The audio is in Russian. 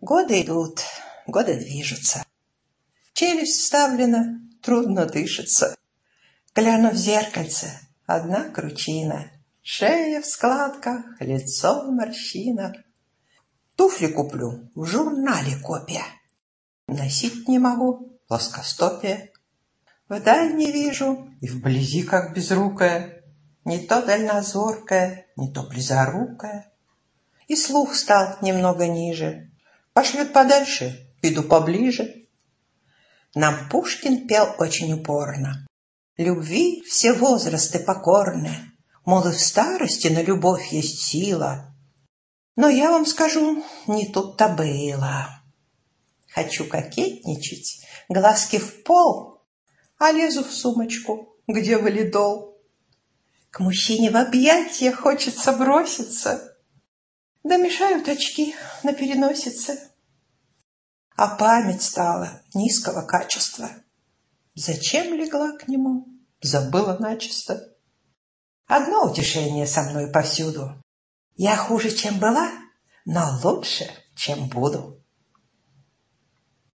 Годы идут, годы движутся. Челюсть вставлена, трудно дышится. Гляну в зеркальце, одна кручина. Шея в складках, лицо в морщинах. Туфли куплю, в журнале копия. Носить не могу, плоскостопие. Вдаль не вижу, и вблизи как безрукая. Не то дальнозоркая, не то близорукая. И слух стал немного ниже. Пошлют подальше, иду поближе. Нам Пушкин пел очень упорно. Любви все возрасты покорны, мол, и в старости на любовь есть сила. Но я вам скажу, не тут-то было. Хочу кокетничать, глазки в пол, а лезу в сумочку, где валидол. К мужчине в объятия хочется броситься, да мешают очки на переносице. А память стала низкого качества. Зачем легла к нему, забыла начисто. Одно утешение со мной повсюду. Я хуже, чем была, но лучше, чем буду.